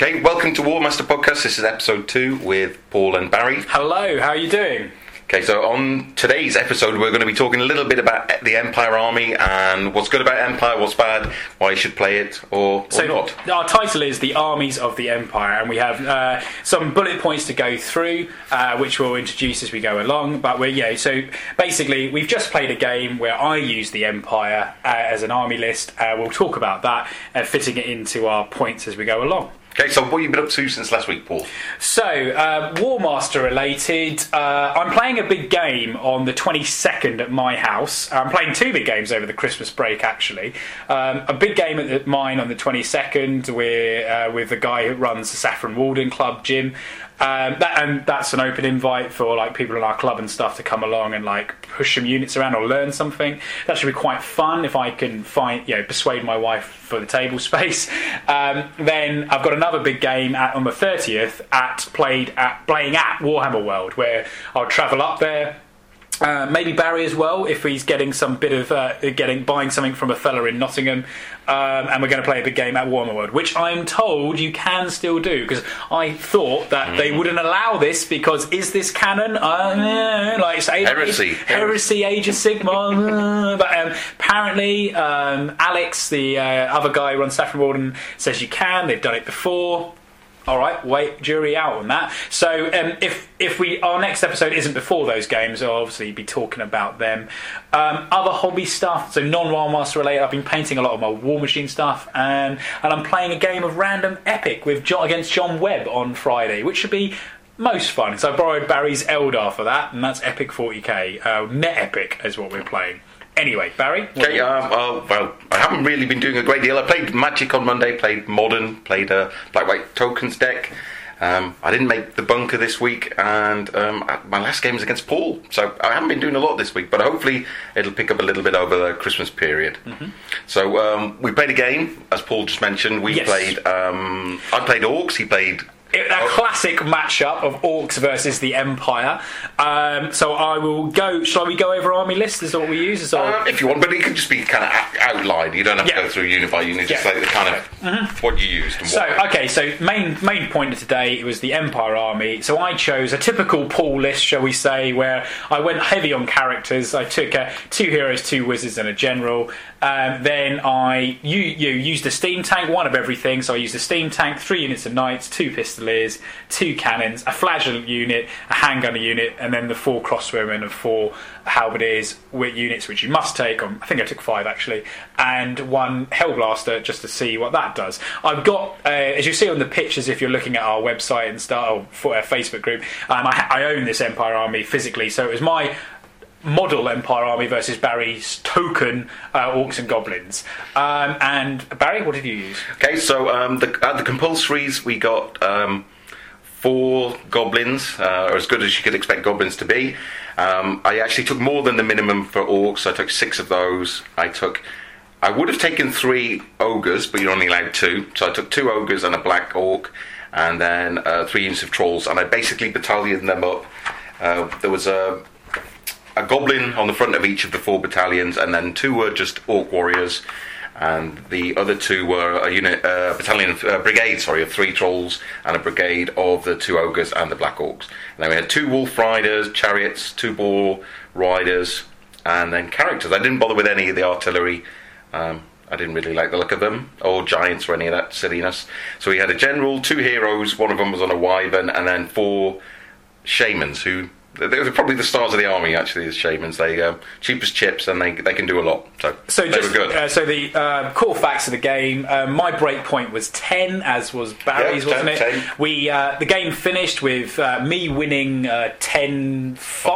Okay, welcome to War Master Podcast. This is episode 2 with Paul and Barry. Hello, how are you doing? Okay, so on today's episode we're going to be talking a little bit about the Empire Army and what's good about Empire, what's bad, why you should play it or not. Our title is The Armies of the Empire, and we have some bullet points to go through, which we'll introduce as we go along. But so basically we've just played a game where I use the Empire as an army list. We'll talk about that, fitting it into our points as we go along. Okay, so what have you been up to since last week, Paul? So, War Master related, I'm playing a big game on the 22nd at my house. I'm playing 2 big games over the Christmas break, actually. A big game at mine on the 22nd with the guy who runs the Saffron Walden Club, Jim. And that's an open invite for like people in our club and stuff to come along and like push some units around or learn something. That should be quite fun if I can persuade my wife for the table space. Then I've got another big game on the 30th playing at Warhammer World, where I'll travel up there. Maybe Barry as well, if he's getting some bit of buying something from a fella in Nottingham, and we're going to play a big game at Warhammer World, which I'm told you can still do, because I thought that they wouldn't allow this because is this canon? It's heresy, Age of Sigmar. But apparently, Alex, the other guy who runs Saffron Walden, says you can. They've done it before. All right, wait, jury out on that. So if our next episode isn't before those games, I'll obviously be talking about them. Other hobby stuff, so non-War Master related. I've been painting a lot of my War Machine stuff, and I'm playing a game of Random Epic against John Webb on Friday, which should be most fun. So I borrowed Barry's Eldar for that, and that's Epic 40k. Net Epic is what we're playing. Anyway, Barry? Okay, well, I haven't really been doing a great deal. I played Magic on Monday, played Modern, played a Black-White Tokens deck. I didn't make the bunker this week, and my last game was against Paul. So I haven't been doing a lot this week, but hopefully it'll pick up a little bit over the Christmas period. Mm-hmm. So we played a game, as Paul just mentioned. I played Orcs, he played... A classic matchup of Orcs versus the Empire. So I will go. Shall we go over army lists? Is that what we use? If you want, but it could just be kind of outlined. You don't have to go through unit by unit. Just like the kind of what you used. And So main point of today, it was the Empire army. So I chose a typical Paul list, shall we say, where I went heavy on characters. I took 2 heroes, 2 wizards, and a general. Then I used a steam tank, 1 of everything. So I used a steam tank, 3 units of knights, 2 pistoliers, 2 cannons, a flagellant unit, a handgunner unit, and then the 4 crossbowmen and 4 halberdiers with units which you must take. I think I took 5 actually, and 1 hellblaster just to see what that does. I've got, as you see on the pictures, if you're looking at our website and Facebook group, I own this Empire army physically, so it was my model Empire army versus Barry's token Orcs and Goblins. And Barry, what did you use? Okay, so the compulsories we got 4 goblins, or as good as you could expect goblins to be. I actually took more than the minimum for Orcs. I took 6 of those. I would have taken 3 ogres, but you're only allowed 2. So I took 2 ogres and a black orc, and then 3 units of trolls, and I basically battalioned them up. There was a goblin on the front of each of the 4 battalions, and then 2 were just orc warriors, and the other 2 were a brigade of 3 trolls and a brigade of the 2 ogres and the black orcs. And then we had 2 wolf riders, chariots, 2 boar riders, and then characters. I didn't bother with any of the artillery. I didn't really like the look of them, or giants or any of that silliness. So we had a general, 2 heroes, one of them was on a wyvern, and then 4 shamans who... They're probably the stars of the army, actually, these shamans. They cheap as chips, and they can do a lot. So they were good. So the core facts of the game, my break point was 10, as was Barry's, wasn't it? 10. The game finished with me winning 10-5?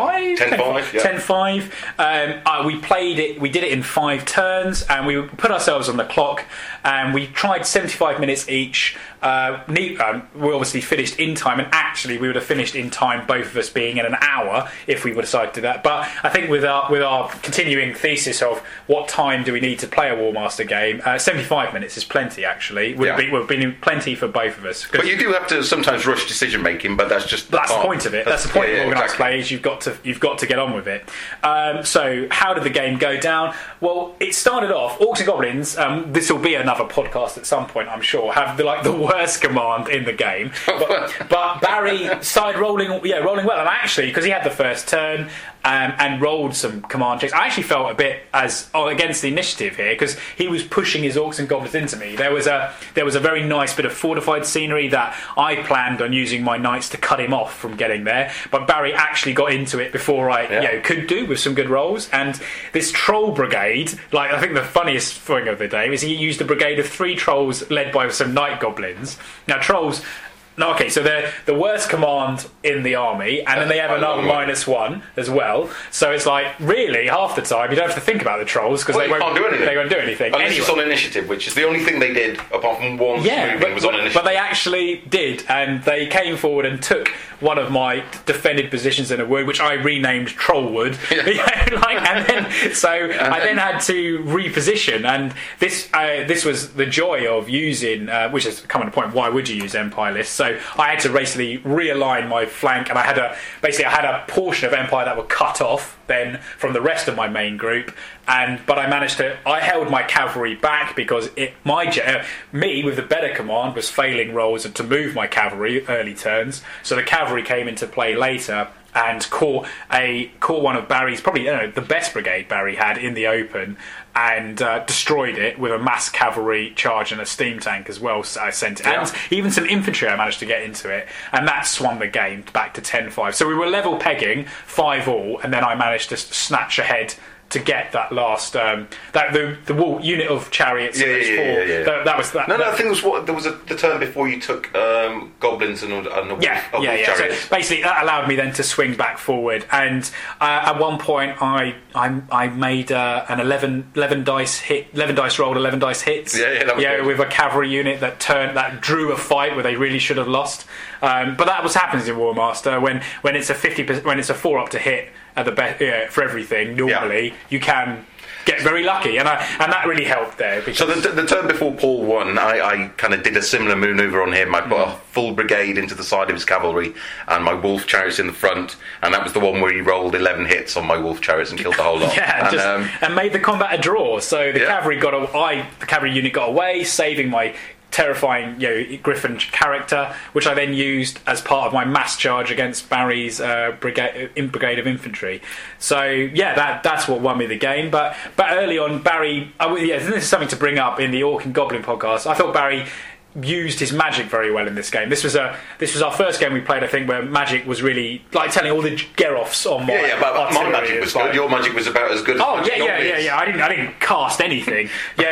10-5. We played it, we did it in 5 turns, and we put ourselves on the clock, and we tried 75 minutes each. We obviously finished in time, and actually we would have finished in time, both of us being in an hour if we would decide to do that. But I think with our continuing thesis of what time do we need to play a War Master game, 75 minutes is plenty. Actually, would have been plenty for both of us. But you do have to sometimes rush decision making. But that's the point of it. That's the point of organised play. Is you've got to get on with it. So how did the game go down? Well, it started off Orcs and Goblins. This will be another podcast at some point, I'm sure. Have the worst command in the game, but Barry started rolling well, and actually because he had the first turn. And rolled some command checks. I actually felt a bit against the initiative here because he was pushing his Orcs and Goblins into me. There was a very nice bit of fortified scenery that I planned on using my knights to cut him off from getting there, but Barry actually got into it before I could do with some good rolls. And this troll brigade, I think the funniest thing of the day is he used a brigade of 3 trolls led by some night goblins. Now trolls. No, okay, so they're the worst command in the army, and then they have another -1 as well. So it's really, half the time, you don't have to think about the trolls, because they won't do anything. Unless it's on initiative, which is the only thing they did, apart from one moving, was on initiative. But they actually did, and they came forward and took one of my defended positions in a wood, which I renamed Trollwood. I then had to reposition, and this was the joy of using, which is coming to the point, why would you use Empire lists? So I had to basically realign my flank, and I had a portion of Empire that were cut off then from the rest of my main group, but I held my cavalry back because me with the better command was failing rolls to move my cavalry early turns, so the cavalry came into play later and caught one of Barry's, probably the best brigade Barry had in the open, and destroyed it with a mass cavalry charge and a steam tank as well. So I sent it, and even some infantry I managed to get into it, and that swung the game back to 10-5. So we were level pegging 5-all, and then I managed to snatch ahead to get that last the wall unit of chariots. That was that. No, I think there was the turn before you took goblins and chariots. So basically, that allowed me then to swing back forward, and at one point I made an 11 dice hit, 11 dice rolled, 11 dice hits. With a cavalry unit that drew a fight where they really should have lost. But that was happens in War Master when it's a 50%, when it's a 4-up to hit at the for everything. Normally you can get very lucky, and that really helped there. So the turn before Paul won, I kind of did a similar manoeuvre on him. I put a full brigade into the side of his cavalry and my wolf chariots in the front, and that was the one where he rolled 11 hits on my wolf chariots and killed the whole lot. And made the combat a draw. So the cavalry the cavalry unit got away, saving my terrifying Griffin character, which I then used as part of my mass charge against Barry's brigade of infantry. So that's what won me the game. But early on, Barry, this is something to bring up in the Orc and Goblin podcast. I thought Barry used his magic very well in this game. This was our first game we played, I think, where magic was really telling all the Geroffs on my but my magic was good. Your magic was about as good as magic. I didn't cast anything.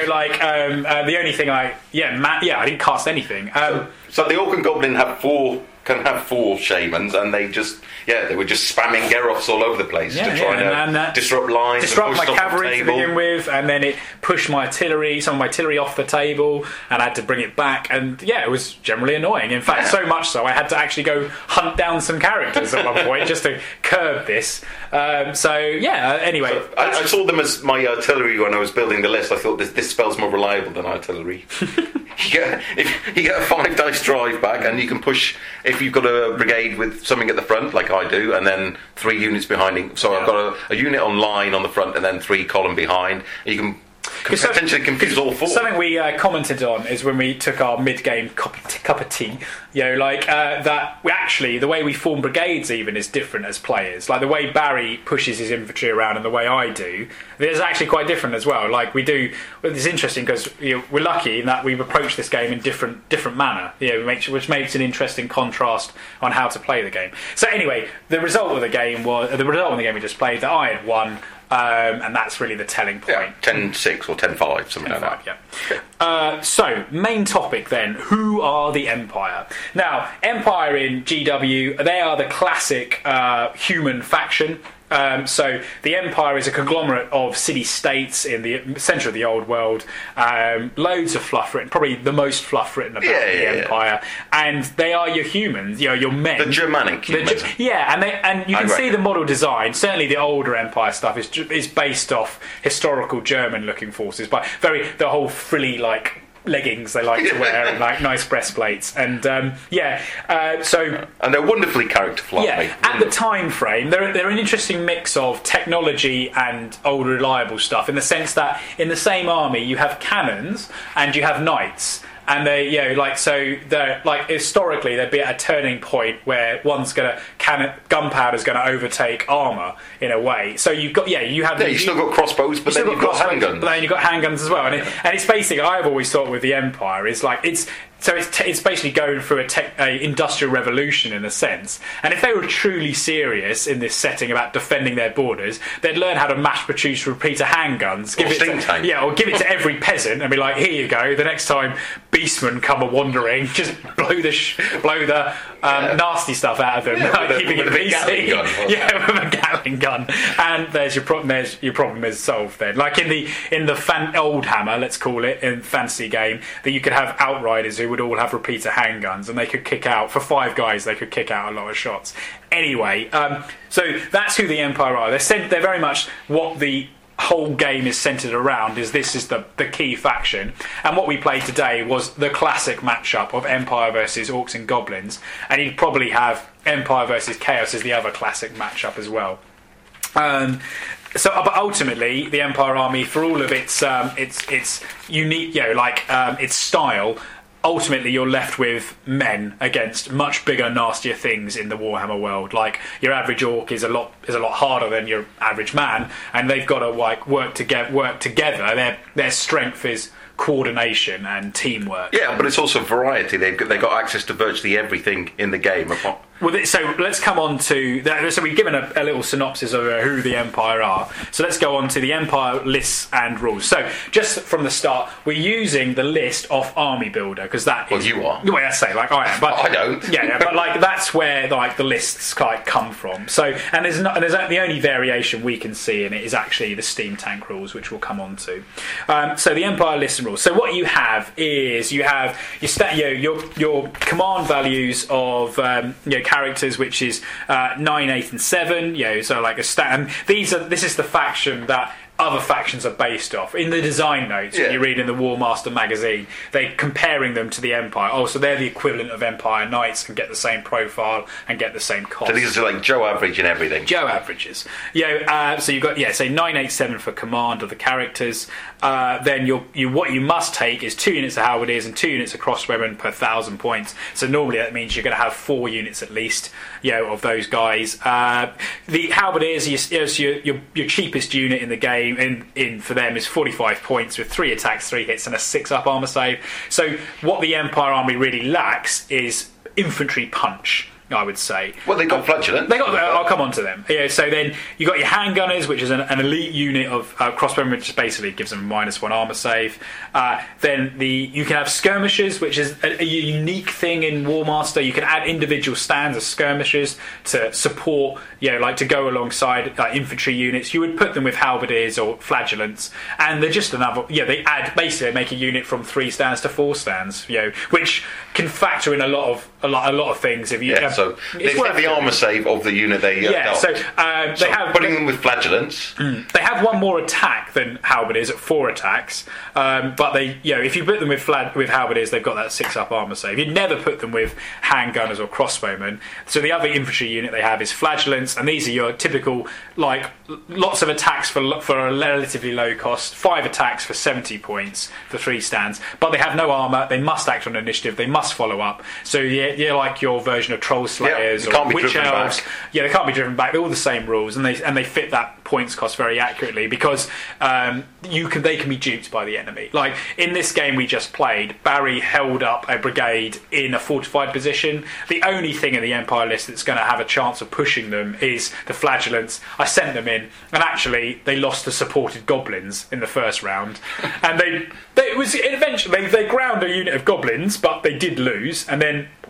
The only thing I didn't cast anything. So the Orc and Goblin can have 4 shamans, and they were just spamming Geroffs all over the place to try and disrupt lines, disrupt my cavalry to begin with, and then it pushed some of my artillery off the table, and I had to bring it back, and it was generally annoying. In fact, so much so I had to actually go hunt down some characters at one point just to curb this. Anyway, I saw them as my artillery when I was building the list. I thought this spell's more reliable than artillery. You get a 5 dice drive back, and you can push if you've got a brigade with something at the front, like I do, and then 3 units behind it. So I've got a unit on line on the front, and then 3 column behind. You can potentially confuse all 4. Something we commented on is when we took our mid-game cup of tea. That we actually, the way we form brigades even is different as players. Like the way Barry pushes his infantry around and the way I do, it's actually quite different as well. Like we do, it's interesting because we're lucky in that we've approached this game in different manner. Which makes an interesting contrast on how to play the game. So anyway, the result of the game we just played, that I had won. And that's really the telling point. 10-6 or 10-5, something like that. So, main topic then. Who are the Empire? Now, Empire in GW, they are the classic human faction. So the Empire is a conglomerate of city-states in the centre of the old world. Loads of fluff written, probably the most fluff written about the Empire. And they are your humans, your men. The Germanic humans. And you can see the model design. Certainly the older Empire stuff is based off historical German-looking forces. But the whole frilly, leggings they like to wear and nice breastplates and and they're wonderfully character-fluffy. At the time frame they're an interesting mix of technology and old reliable stuff, in the sense that in the same army you have cannons and you have knights. And they, they're historically they'd be at a turning point where gunpowder's going to overtake armour in a way. So you've got you've still got crossbows, but then you've got handguns. But then you've got handguns as well, and it's basically, I've always thought with the Empire is it's basically going through a industrial revolution in a sense. And if they were truly serious in this setting about defending their borders, they'd learn how to mass produce repeater handguns, give it to every peasant and be like, here you go. The next time beastmen come a wandering, just blow the nasty stuff out of them, keeping it PC. With a Gatling gun, and there's your problem. Your problem is solved then. Like in the old Hammer, let's call it, in fantasy game, that you could have outriders who would all have repeater handguns, and they could kick out, for 5 guys, they could kick out a lot of shots. Anyway, so that's who the Empire are. They're very much what the whole game is centred around. This is the key faction, and what we played today was the classic matchup of Empire versus Orcs and Goblins, and you'd probably have Empire versus Chaos as the other classic matchup as well. But ultimately, the Empire army, for all of its unique, its style, ultimately you're left with men against much bigger, nastier things in the Warhammer world. Like, your average orc is a lot harder than your average man, and they've got to work together. Their strength is coordination and teamwork. Yeah, but it's also variety. They've got access to virtually everything in the game. So let's come on to that. So we've given a little synopsis of who the Empire are. So let's go on to the Empire lists and rules. So just from the start, we're using the list off Army Builder, because that is... Well, you are. Well, I say, I am. But I don't. Yeah, but that's where the lists come from. So, and there's the only variation we can see in it is actually the Steam Tank rules, which we'll come on to. So the Empire lists and rules. So what you have is your command values of characters, which is 9, 8, and 7. So like a stat. And this is the faction that other factions are based off. In the design notes, when you read in the War Master magazine, they're comparing them to the Empire. Oh, so they're the equivalent of Empire Knights and get the same profile and get the same cost. So these are like Joe average and everything. Joe averages. So you've got say 9, 8, 7 for command of the characters. Then what you must take is 2 units of halberdiers and 2 units of crossbowmen per 1,000 points. So normally that means you're going to have 4 units at least, of those guys. The halberdiers, your cheapest unit in the game. In for them is 45 points with 3 attacks, 3 hits, and a 6-up armor save. So what the Empire army really lacks is infantry punch, I would say. Well, they got flagellant. I'll come on to them. So then you got your handgunners, which is an elite unit of crossbowmen, which basically gives them -1 armor save. Then you can have skirmishers, which is a unique thing in War Master. You can add individual stands of skirmishers to support, to go alongside infantry units. You would put them with halberdiers or flagellants, and they're just another. They make a unit from 3 stands to 4 stands. Which can factor in a lot of things if you. So it's worth the armour save of the unit they have putting them with flagellants. They have 1 more attack than halberdiers at 4 attacks, but they if you put them with halberdiers, they've got that 6-up armour save. You'd never put them with handgunners or crossbowmen. So the other infantry unit they have is flagellants, and these are your typical lots of attacks for a relatively low cost. 5 attacks for 70 points for 3 stands, but they have no armour. They must act on initiative. They must follow up. So you're like your version of Troll Slayers or Witch Elves. They can't be driven back. They're all the same rules, and they fit that points cost very accurately, because they can be duped by the enemy. Like in this game we just played, Barry held up a brigade in a fortified position. The only thing in the Empire list that's going to have a chance of pushing them is the flagellants. I sent them in, and actually they lost the supported goblins in the first round, and they ground a unit of goblins, but they did lose, and then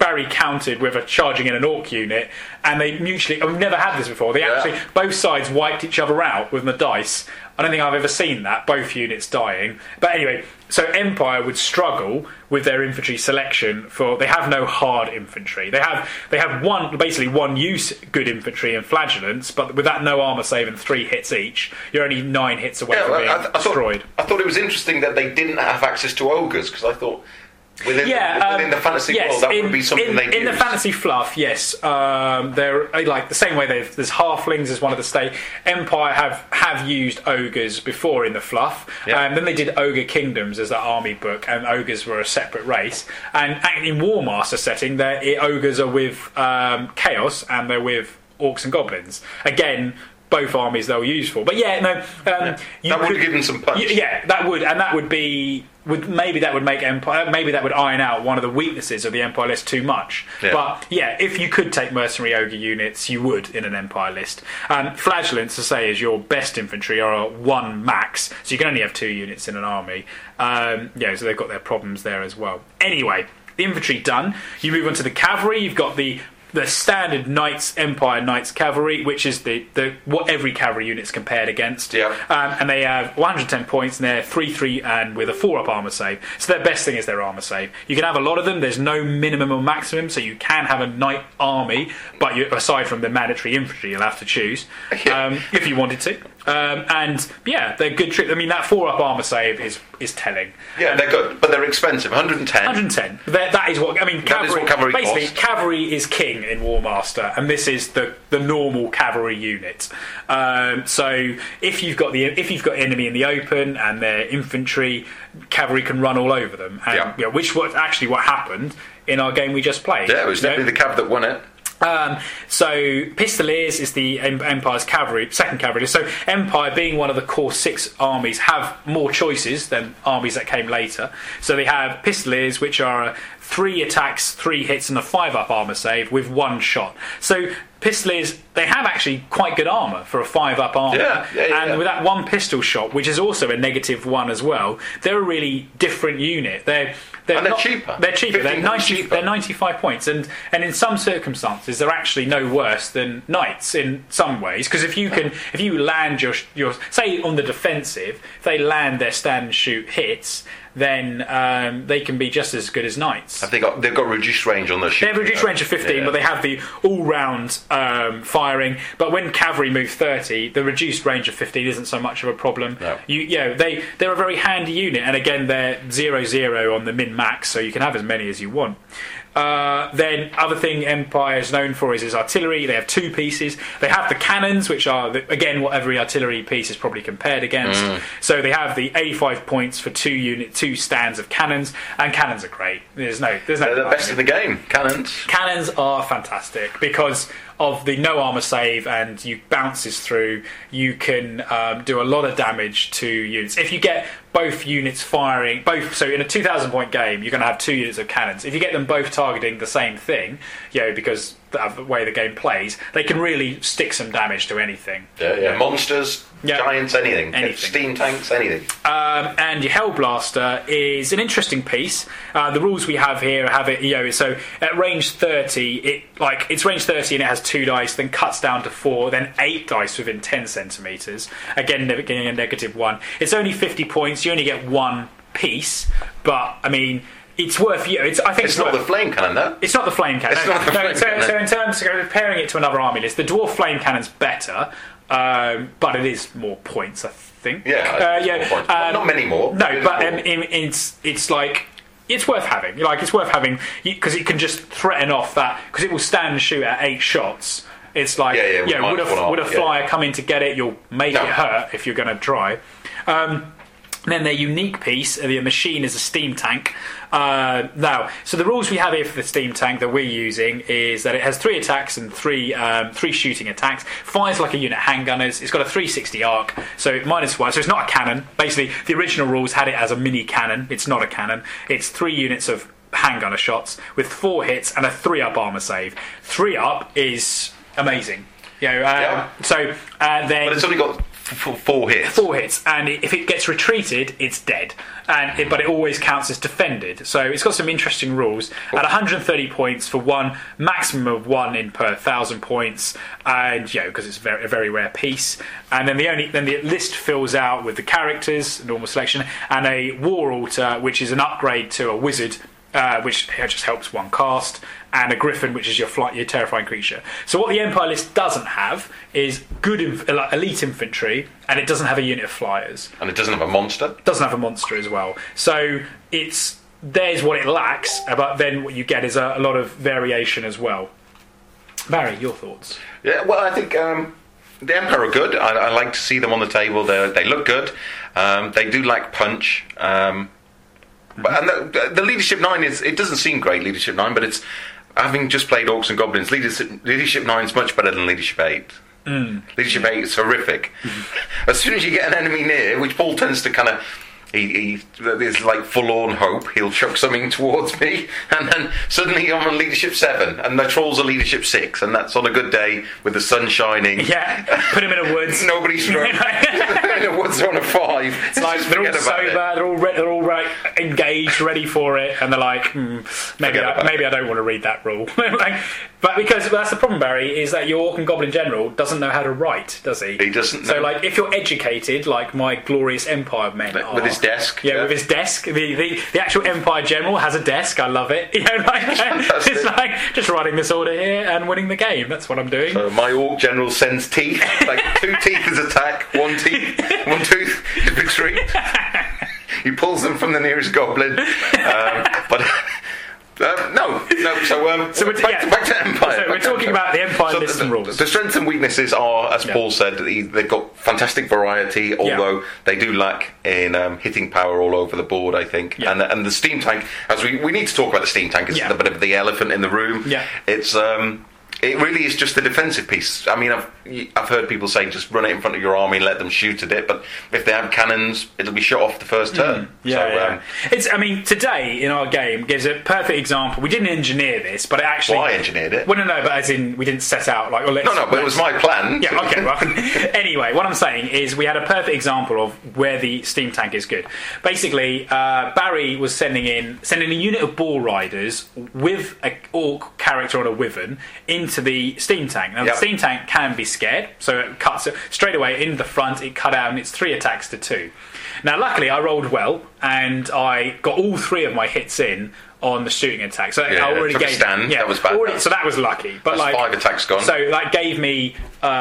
Barry countered with a charging in an orc unit, and they mutually. I've never had this before. They actually both sides wiped each other out with the dice. I don't think I've ever seen that, both units dying. But anyway, so Empire would struggle with their infantry selection for they have no hard infantry. They have one use good infantry and flagellants, but with that no armour save and 3 hits each, you're only 9 hits away from being destroyed. I thought it was interesting that they didn't have access to ogres, because I thought within the fantasy world that would be something they'd in use. the fantasy fluff, yes. They're like the same way there's halflings as one of the state. Empire have used ogres before in the fluff. Then they did Ogre Kingdoms as that army book, and ogres were a separate race. And in War Master setting, ogres are with chaos, and they're with orcs and goblins. Again, both armies they'll use for. But that would give them some punch. That would, and that would be. Maybe that would make Empire. Maybe that would iron out one of the weaknesses of the Empire list too much. Yeah. But if you could take mercenary ogre units, you would in an Empire list. Flagellants, to say, is your best infantry, are 1 max, so you can only have 2 units in an army. So they've got their problems there as well. Anyway, the infantry done. You move on to the cavalry. You've got the standard Empire Knights cavalry, which is the what every cavalry unit's compared against. And they have 110 points, and they're 3/3 and with a 4-up armour save. So their best thing is their armour save. You can have a lot of them. There's no minimum or maximum, so you can have a knight army, but aside from the mandatory infantry, you'll have to choose if you wanted to. They're good tricks. I mean, that 4-up armour save is telling. Yeah, they're good, but they're expensive. 110. 110. That is what I mean. Cavalry, basically, costs. Cavalry is king in War Master, and this is the normal cavalry unit. So if you've got enemy in the open and their infantry, cavalry can run all over them. And, which was actually what happened in our game we just played. Yeah, it was definitely the cav that won it. So Pistoliers is the Empire's second cavalry. So Empire, being one of the core 6 armies, have more choices than armies that came later. So they have Pistoliers, which are 3 attacks, 3 hits, and a 5-up armour save with 1 shot. So Pistoliers, they have actually quite good armour for a 5-up armour. And with that 1 pistol shot, which is also a -1 as well, they're a really different unit. They're cheaper. They're cheaper. They're 95 points, and in some circumstances they're actually no worse than knights in some ways. Because if you land your say on the defensive, if they land their stand and shoot hits, then they can be just as good as knights. They've got reduced range on their shooting. They have reduced range of 15, but they have the all-round firing. But when cavalry move 30, the reduced range of 15 isn't so much of a problem. No. They're a very handy unit, and again they're 0/0 on the min-max, so you can have as many as you want. Then other thing Empire is known for is artillery. They have 2 pieces. They have the cannons, which are again what every artillery piece is probably compared against. So they have the 85 points for 2 stands of cannons, and cannons are great. There's no. They're the best in the game. Cannons. Cannons are fantastic because of the no armour save, and you bounces through. You can do a lot of damage to units if you get both units firing so in a 2,000 point game you're going to have 2 units of cannons. If you get them both targeting the same thing, because of the way the game plays, they can really stick some damage to anything. Monsters, giants, anything. Steam tanks, anything. And your Hellblaster is an interesting piece. The rules we have here have it, so at range 30, it's range 30 and it has 2 dice, then cuts down to 4, then 8 dice within 10 centimetres. Again, getting a -1. It's only 50 points. You only get 1 piece, but I mean, it's worth. I think it's not the flame cannon, though. It's not the flame cannon. It's not the flame cannon. So in terms of comparing it to another army list, the dwarf flame cannon's better, but it is more points, I think. Points. Not many more. No, but it's like. It's worth having. It's worth having because it can just threaten off that, because it will stand and shoot at 8 shots. It's like, would a flyer come in to get it? You'll make it hurt if you're going to try. Then their unique piece, the machine, is a steam tank. Now, so the rules we have here for the steam tank that we're using is that it has 3 attacks and 3 shooting attacks. Fires like a unit of handgunners. It's got a 360 arc, so -1. So it's not a cannon. Basically, the original rules had it as a mini cannon. It's not a cannon. It's 3 units of handgunner shots with 4 hits and a 3-up armour save. 3-up is amazing. Then, but it's only got 4 hits. 4 hits, and if it gets retreated, it's dead. But it always counts as defended. So it's got some interesting rules. At 130 points for one, maximum of 1 in per 1,000 points, and because it's a very rare piece. And then the list fills out with the characters, normal selection, and a war altar, which is an upgrade to a wizard, which just helps one cast, and a griffin, which is your terrifying creature. So what the Empire list doesn't have is good elite infantry, and it doesn't have a unit of flyers. And it doesn't have a monster? Doesn't have a monster as well. So there's what it lacks, but then what you get is a lot of variation as well. Barry, your thoughts? Yeah, well, I think the Empire are good. I like to see them on the table. They look good. They do lack punch. And the Leadership 9 it doesn't seem great, Leadership 9, but it's, having just played Orcs and Goblins, Leadership 9 is much better than Leadership 8. Leadership 8 is horrific. As soon as you get an enemy near, which Paul tends to kind of, he there's like forlorn hope, he'll chuck something towards me, and then suddenly I'm on Leadership 7, and the Trolls are Leadership 6, and that's on a good day with the sun shining. Yeah, put him in a woods. Nobody's struck. In a woods on a 5. It's like they're all sober, they're all engaged, ready for it, and they're like, maybe I don't want to read that rule. But because that's the problem, Barry, is that your Orc and Goblin General doesn't know how to write, does he? He doesn't. So, if you're educated, like my glorious Empire men are, with his desk, with his desk, the actual Empire General has a desk. I love it. It's like just writing this order here and winning the game. That's what I'm doing. So my Orc General sends teeth, like 2 teeth is attack, 1 tooth is victory. He pulls them from the nearest goblin, but. No. So back to Empire. So we're talking about the Empire list and rules. The strengths and weaknesses are, as Paul said, they've got fantastic variety, although they do lack in hitting power all over the board, I think. Yeah. And the steam tank, as we need to talk about the steam tank, it's a bit of the elephant in the room. Yeah. It's it really is just the defensive piece. I mean, I've heard people say just run it in front of your army and let them shoot at it, but if they have cannons, it'll be shot off the first turn. Today in our game gives a perfect example. We didn't engineer this, but it actually... Well, I engineered it. Well, no, but as in we didn't set out like... but it was my plan. Yeah, okay, well... Anyway, what I'm saying is we had a perfect example of where the steam tank is good. Basically, Barry was sending a unit of Ball Riders with an Orc character on a Wyvern into the steam tank. Now, the steam tank can be scared, so it cuts it straight away in the front. It cut out, and it's 3 attacks to 2. Now, luckily, I rolled well, and I got all 3 of my hits in on the shooting attack. So I already gave stand. That was bad. So that was lucky. But that's 5 attacks gone. So that gave me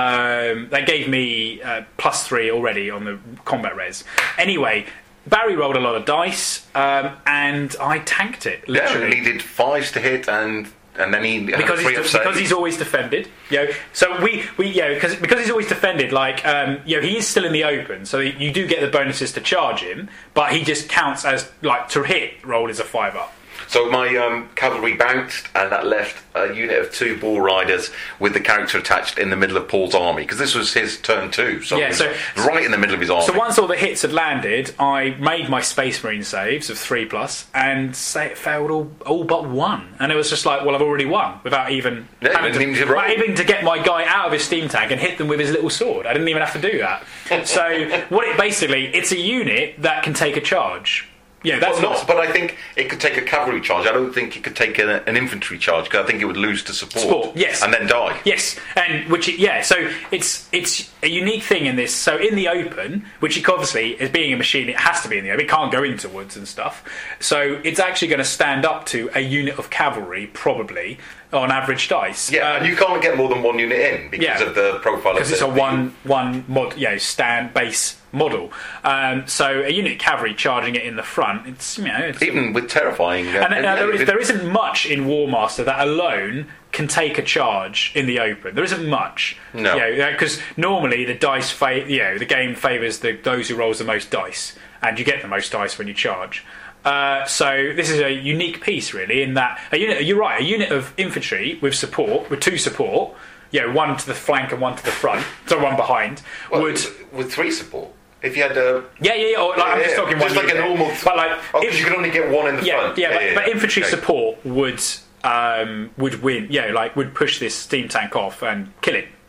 +3 already on the combat res. Anyway. Barry rolled a lot of dice, and I tanked it. Literally, he needed 5s to hit, and then he because he's always defended. So because he's always defended. He is still in the open, so you do get the bonuses to charge him, but he just counts as to hit. Roll is a 5-up. So my cavalry bounced, and that left a unit of 2 Ball Riders with the character attached in the middle of Paul's army, because this was his turn 2, so right in the middle of his army. So once all the hits had landed, I made my Space Marine saves of 3+, and it failed all but 1. And it was just like, well, I've already won, without even having to get my guy out of his steam tank and hit them with his little sword. I didn't even have to do that. So it's a unit that can take a charge. Yeah, but I think it could take a cavalry charge. I don't think it could take an infantry charge, because I think it would lose to support. Yes, and then die. Yes, and so it's a unique thing in this. So in the open, which obviously, as being a machine, it has to be in the open. It can't go into woods and stuff. So it's actually going to stand up to a unit of cavalry, probably on average dice. Yeah, and you can't get more than 1 unit in because of the profile. Because it's a one mod, stand base model. So a unit cavalry charging it in the front, it's even with terrifying. There isn't much in War Master that alone can take a charge in the open. There isn't much. No, because normally the dice, the game favours those who rolls the most dice, and you get the most dice when you charge. So this is a unique piece, really, in that you're right. A unit of infantry with 2 support, 1 to the flank and 1 to the front, so 1 behind, with 3 support. If you had a I'm just talking just one like unit. a normal, but because you can only get 1 in the front. But infantry support would win. Would push this steam tank off and kill it.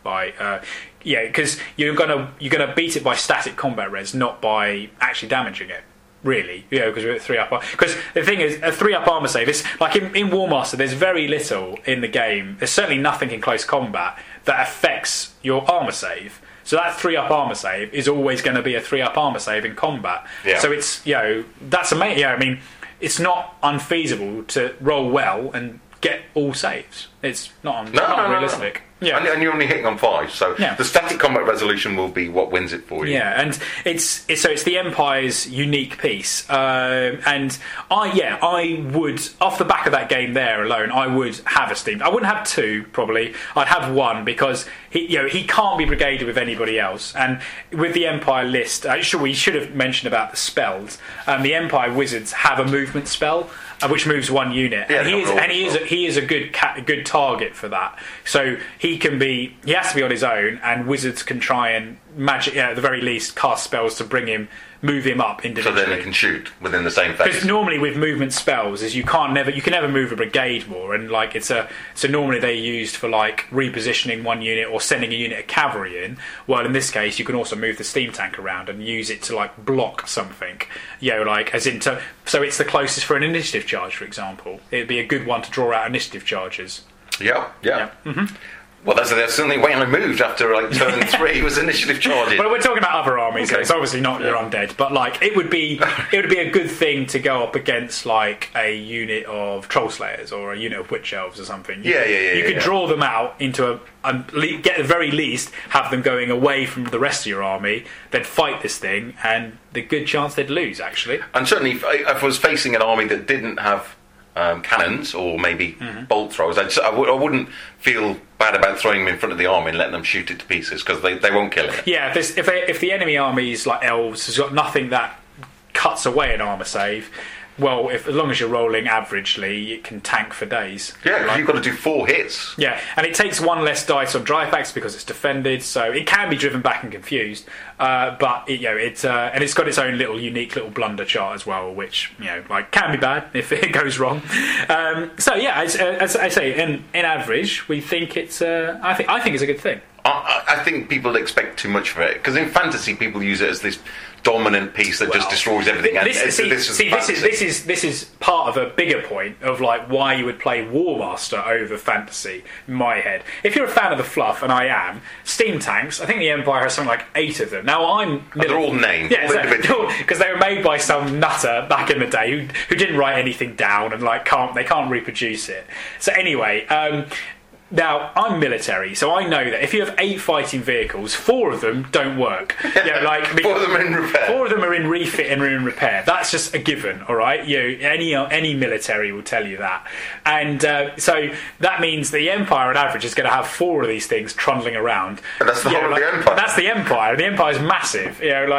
by because you're gonna beat it by static combat res, not by actually damaging it. Really, because we're at 3 up. Because the thing is, a 3 up armor save is like in War Master. There's very little in the game. There's certainly nothing in close combat that affects your armor save. So that 3 up armor save is always going to be a 3 up armor save in combat. Yeah. So it's that's amazing. I mean, it's not unfeasible to roll well and get all saves. It's not unrealistic. No. Yeah, and you're only hitting on 5, so the static combat resolution will be what wins it for you. Yeah, and it's the Empire's unique piece, and I would, off the back of that game there alone, I would have a Steam. I wouldn't have 2 probably. I'd have 1 because he can't be brigaded with anybody else. And with the Empire list, we should have mentioned about the spells. The Empire wizards have a movement spell, which moves 1 unit, yeah, and he is a good target for that. So he has to be on his own, and wizards can try and magic, at the very least, cast spells to move him up individually. So then he can shoot within the same phase. Because normally with movement spells, you can never move a brigade more, and like so normally they're used for like repositioning 1 unit or sending a unit of cavalry in. Well, in this case, you can also move the steam tank around and use it to like block something. So it's the closest for an initiative charge, for example. It'd be a good one to draw out initiative charges. Yeah. Mm-hmm. Well, that's the only way I moved after like turn 3 was initiative charges. Well, we're talking about other armies, okay. So it's obviously not your undead, but like it would be a good thing to go up against like a unit of troll slayers or a unit of witch elves or something. You could draw them out into get at the very least have them going away from the rest of your army, then fight this thing, and the good chance they'd lose actually. And certainly, if I was facing an army that didn't have cannons or maybe bolt throwers, I wouldn't feel bad about throwing them in front of the army and letting them shoot it to pieces because they won't kill it. Yeah, if the enemy army is like elves, has got nothing that cuts away an armor save. Well, as long as you're rolling averagely, it can tank for days. Yeah, because you've got to do 4 hits. Yeah, and it takes 1 less dice on drive backs because it's defended, so it can be driven back and confused. But and it's got its own unique little blunder chart as well, which can be bad if it goes wrong. As I say, in average, we think it's. I think it's a good thing. I think people expect too much for it because in fantasy people use it as this dominant piece that just destroys everything. This is part of a bigger point of like why you would play War Master over fantasy. In my head, if you're a fan of the fluff, and I am, steam tanks. I think the Empire has something like 8 of them. Now they're all named, because they were made by some nutter back in the day who didn't write anything down and like can't reproduce it. So anyway. Now, I'm military, so I know that if you have 8 fighting vehicles, 4 of them don't work. 4 of them are in repair. 4 of them are in refit and are in repair. That's just a given, all right? Any military will tell you that. And so that means the Empire on average is going to have 4 of these things trundling around. And that's the whole of the Empire. That's the Empire. The Empire's massive,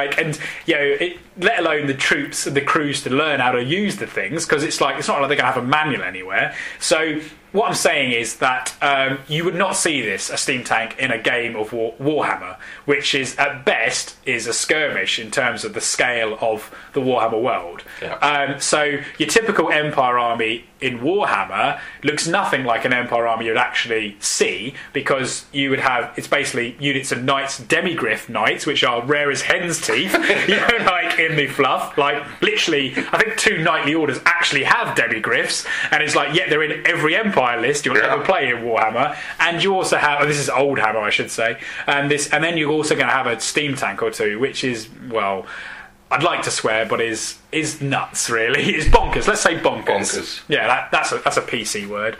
let alone the troops and the crews to learn how to use the things, because it's not like they're going to have a manual anywhere. So what I'm saying is that you would not see a steam tank in a game of Warhammer, which is at best is a skirmish in terms of the scale of the Warhammer world. Yeah. So your typical Empire army in Warhammer looks nothing like an Empire army you'd actually see, because you would have, it's basically units of knights, demigryph knights, which are rare as hen's teeth, like in the fluff. Like literally, I think 2 knightly orders actually have demigryphs, and it's like, they're in every Empire list you'll ever play in Warhammer. And you also have, this is Old Hammer, I should say, and then you're also going to have a steam tank or 2, which is, well, I'd like to swear, but is nuts, really. It's bonkers. Let's say bonkers. Yeah, that's a PC word.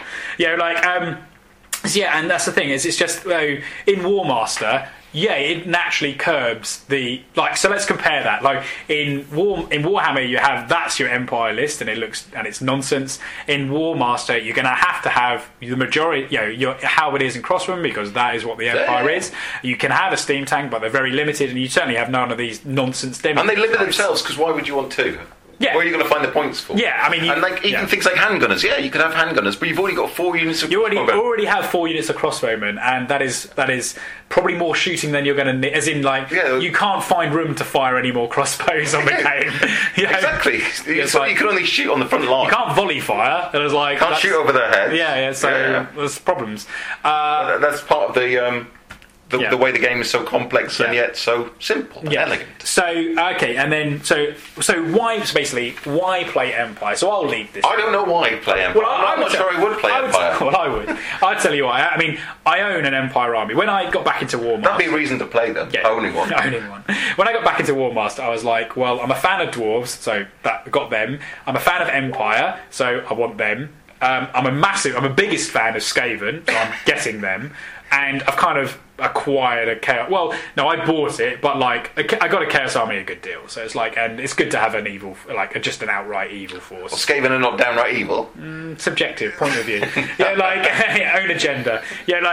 And that's the thing, it's just, in War Master, it naturally curbs so let's compare that. Like in Warhammer you have, that's your Empire list and it's nonsense. In War Master you're going to have the majority, how it is in Crosswind, because that is what the Empire is. You can have a steam tank, but they're very limited, and you certainly have none of these nonsense demi. And they limit themselves, because why would you want 2? Yeah. Where are you going to find the points for? Yeah, I mean... even things like handgunners. Yeah, you could have handgunners, but you've already got 4 units of crossbowmen. You already have 4 units of crossbowmen, and that is probably more shooting than you're going to... As in, you can't find room to fire any more crossbows on the game. Exactly. You can only shoot on the front line. You can't volley fire. Can't shoot over their heads. So there's problems. That's part of the... the way the game is so complex and yet so simple and elegant. So okay, and then so why play Empire? So I'll leave this. I don't know why I'd play Empire. I'm not sure I would play Empire. Well, I would. I'll tell you why. I mean, I own an Empire army. When I got back into War Master, that'd be a reason to play them. Owning one. When I got back into War Master, I was like, well, I'm a fan of dwarves, so that got them. I'm a fan of Empire, so I want them. I'm a biggest fan of Skaven, so I'm getting them. And I've kind of acquired a Chaos... Well, no, I bought it, but, like, I got a Chaos Army at a good deal. So it's like... And it's good to have an evil... Like, just an outright evil force. Well, Skaven are not downright evil. Subjective, point of view. Own agenda.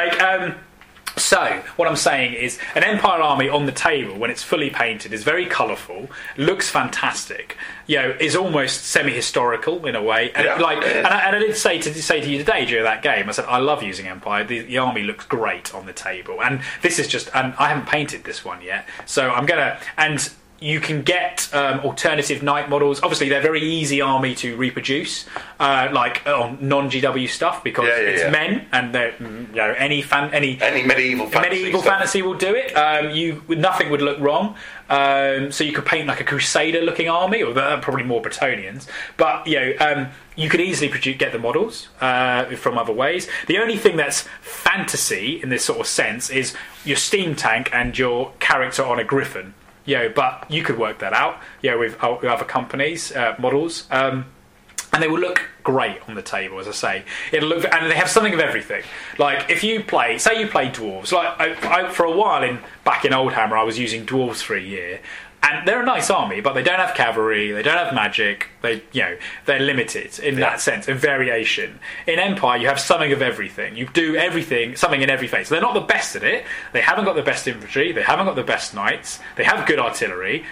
So, what I'm saying is, an Empire army on the table, when it's fully painted, is very colourful, looks fantastic, is almost semi-historical in a way. And, and I did say to you today during that game, I said, I love using Empire, the army looks great on the table. And this is just, and I haven't painted this one yet, so I'm going to, and you can get alternative knight models. Obviously, they're very easy army to reproduce, like on non-GW stuff, because it's men, and they're any medieval fantasy will do it. Nothing would look wrong. So you could paint like a Crusader-looking army, or probably more Bretonnians. But you could easily get the models from other ways. The only thing that's fantasy in this sort of sense is your steam tank and your character on a griffin. But you could work that out, with other companies' models, and they will look great on the table. As I say, it'll look, and they have something of everything. Like if you play dwarves, like I for a while back in Oldhammer, I was using dwarves for a year. And they're a nice army, but they don't have cavalry, they don't have magic, they're limited in that sense, in variation. In Empire, you have something of everything. You do everything, something in every phase. So they're not the best at it, they haven't got the best infantry, they haven't got the best knights, they have good artillery,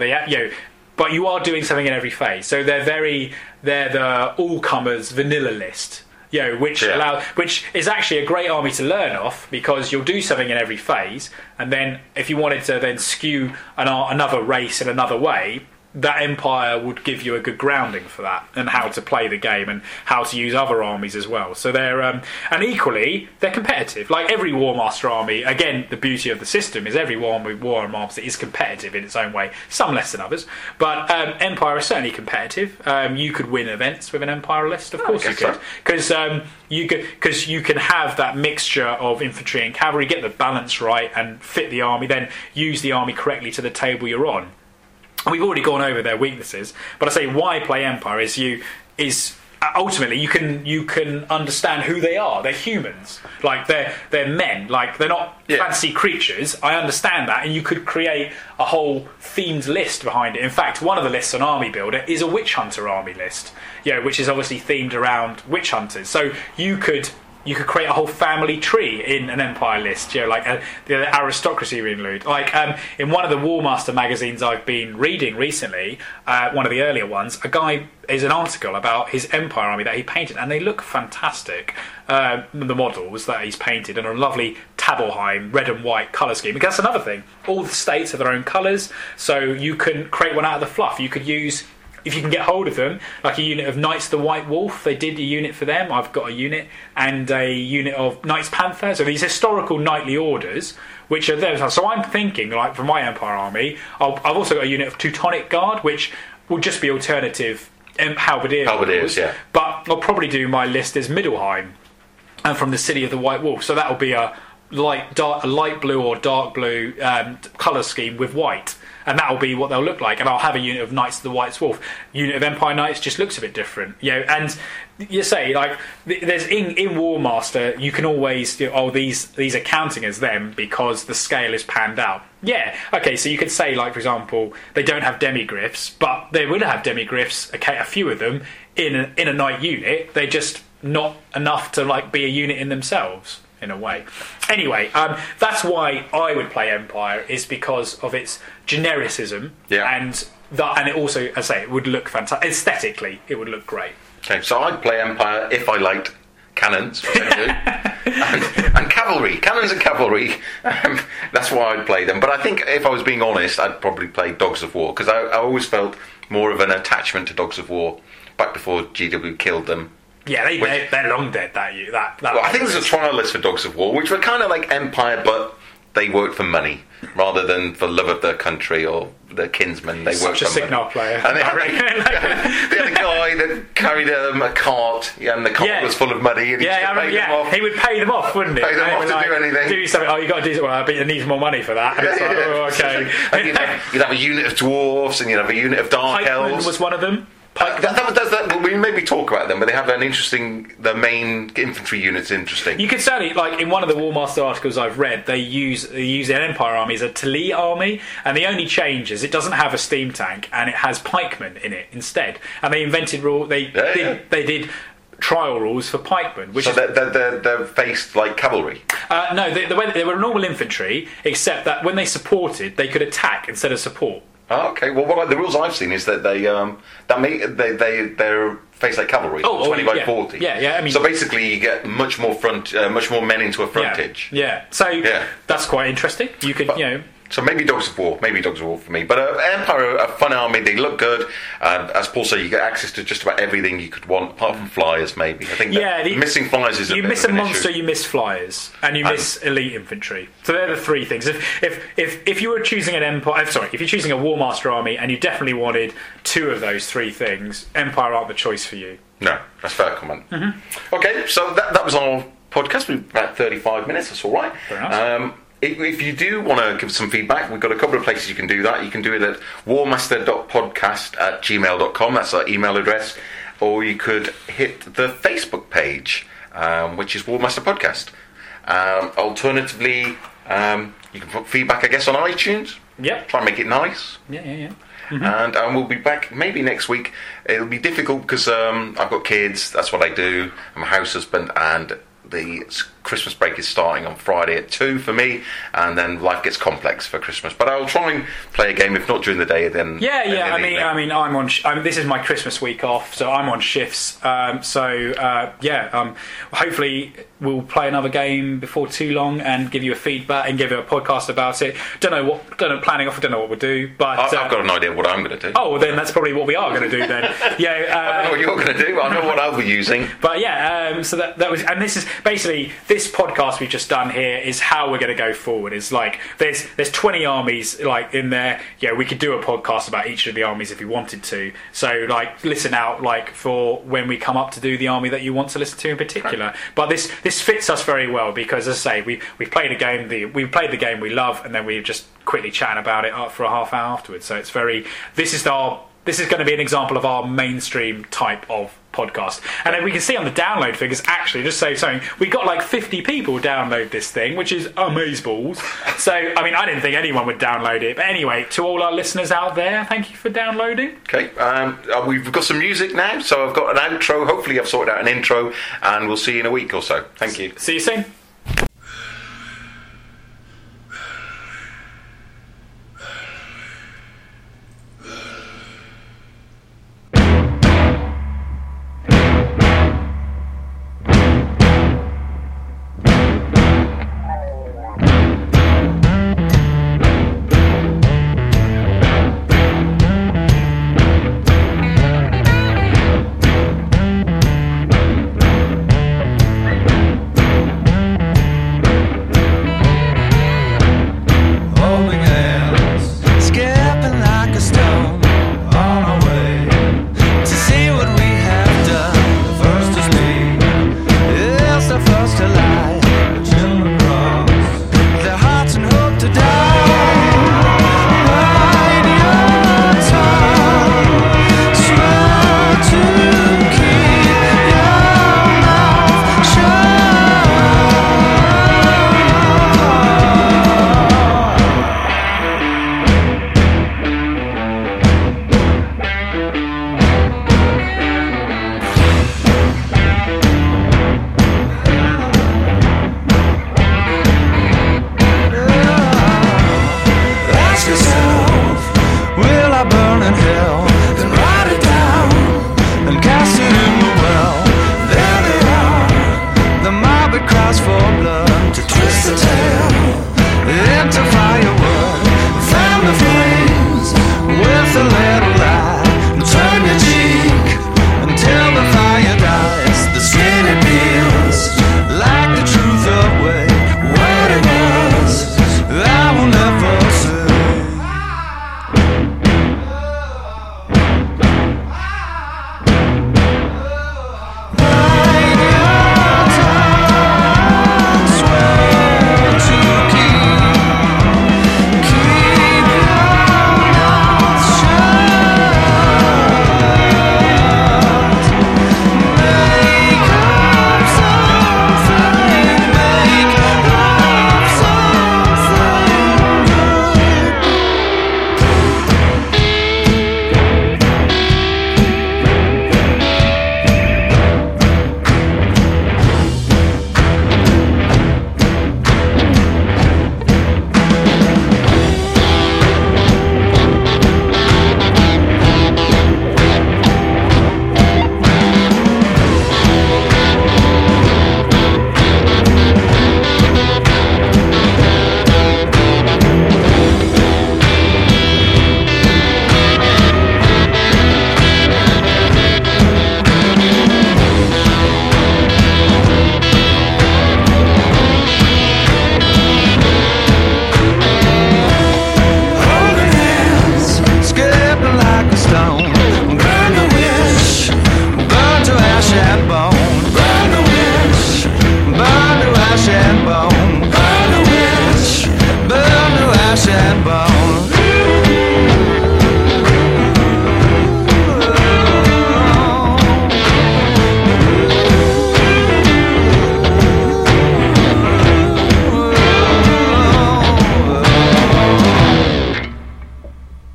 but you are doing something in every phase. So they're the all-comers vanilla list. Which is actually a great army to learn off, because you'll do something in every phase, and then if you wanted to then skew another race in another way, that Empire would give you a good grounding for that, and how to play the game and how to use other armies as well. So they're and equally they're competitive. Like every War Master army, again, the beauty of the system is every War Master is competitive in its own way. Some less than others, but Empire is certainly competitive. You could win events with an Empire list, of course you could, because you can have that mixture of infantry and cavalry, get the balance right, and fit the army, then use the army correctly to the table you're on. We've already gone over their weaknesses, but I say why play Empire is ultimately you can understand who they are. They're humans, like they're men, like they're not fancy creatures. I understand that, and you could create a whole themed list behind it. In fact, one of the lists on Army Builder is a witch hunter army list, which is obviously themed around witch hunters. So you could create a whole family tree in an Empire list, like the aristocracy interlude. Like in one of the War Master magazines I've been reading recently, one of the earlier ones, a guy is an article about his Empire army that he painted, and they look fantastic. The models that he's painted in a lovely Tabelheim red and white colour scheme. Because that's another thing. All the states have their own colours, so you can create one out of the fluff. You could use, if you can get hold of them, like a unit of Knights of the White Wolf. They did a unit for them. I've got a unit, and a unit of Knights Panther. So these historical knightly orders, which are there. So I'm thinking, like for my Empire army, I've also got a unit of Teutonic Guard, which will just be alternative Halberdiers. But I'll probably do my list as Middelheim, and from the City of the White Wolf. So that'll be a light blue or dark blue colour scheme with white. And that'll be what they'll look like. And I'll have a unit of Knights of the White Wolf. Unit of Empire Knights just looks a bit different. And you say, like, there's in War Master, you can always do, these are counting as them because the scale is panned out. Okay, so you could say, like, for example, they don't have demigryphs, but they would have demigryphs, a few of them, in a knight unit. They're just not enough to, like, be a unit in themselves, in a way. Anyway, that's why I would play Empire, is because of its genericism, and it also, as I say, it would look fantastic. Aesthetically, it would look great. Okay, so I'd play Empire if I liked cannons, and cavalry. Cannons and cavalry, that's why I'd play them. But I think, if I was being honest, I'd probably play Dogs of War, because I always felt more of an attachment to Dogs of War back before GW killed them. They're long dead that year. I think there's a trial list for Dogs of War, which were kind of like Empire, but they worked for money rather than for love of their country or their kinsmen. They worked for money. Such a Signar player. And they had a guy that carried a cart, and the cart was full of money, and he would pay them off, wouldn't he? Pay them off to do anything. Do something. Oh, you got to do something. But you need more money for that. And it's like, oh, okay. And you'd have a unit of dwarves, and you'd have a unit of dark Pikeman elves. was one of them. We maybe talk about them, but they have an interesting. The main infantry unit's interesting. You could certainly, like in one of the War Master articles I've read, they use an Empire army as a Tali army, and the only change is it doesn't have a steam tank and it has pikemen in it instead. And they invented They did trial rules for pikemen, which they're faced like cavalry. No, they were normal infantry, except that when they supported, they could attack instead of support. Oh, okay. Well, the rules I've seen is that they're faced like cavalry. 20 by 40. Yeah. I mean, so basically, you get much more men into a frontage. Yeah. So that's quite interesting. You could, So maybe Dogs of War for me. But Empire are a fun army. They look good. As Paul said, you get access to just about everything you could want, apart from flyers. Maybe I think missing flyers is you miss a monster, you miss flyers, and you miss elite infantry. So they're the three things. If you were choosing if you're choosing a War Master army and you definitely wanted two of those three things, Empire aren't the choice for you. No, that's fair comment. Mm-hmm. Okay, so that was our podcast. We've about 35 minutes. That's all right. Very nice. If you do want to give some feedback, we've got a couple of places you can do that. You can do it at warmaster.podcast@gmail.com. That's our email address. Or you could hit the Facebook page, which is War Master Podcast. Alternatively, you can put feedback, I guess, on iTunes. Yep. Try and make it nice. Yeah. Mm-hmm. And we'll be back maybe next week. It'll be difficult because I've got kids. That's what I do. I'm a house husband, and the Christmas break is starting on Friday at 2 for me, and then life gets complex for Christmas. But I'll try and play a game, if not during the day, then I mean, I'm on. This is my Christmas week off, so I'm on shifts. Hopefully we'll play another game before too long and give you a feedback and give you a podcast about it. Don't know what we'll do, but I've got an idea what I'm going to do. Oh, well, then that's probably what we are going to do then. I don't know what you're going to do. I know what I'll be using. But so that was, and this is basically this podcast we've just done here is how we're going to go forward. It's like there's 20 armies like in there. Yeah, we could do a podcast about each of the armies if we wanted to. So like listen out like for when we come up to do the army that you want to listen to in particular. Right. But this fits us very well because, as I say, we played a game. We played the game we love, and then we just quickly chatting about it for a half hour afterwards. So it's very. This is going to be an example of our mainstream type of podcast. And then we can see on the download figures, actually, just say something, we got like 50 people download this thing, which is amazeballs. So, I mean, I didn't think anyone would download it. But anyway, to all our listeners out there, thank you for downloading. Okay, we've got some music now, so I've got an outro. Hopefully I've sorted out an intro, and we'll see you in a week or so. Thank you. See you soon.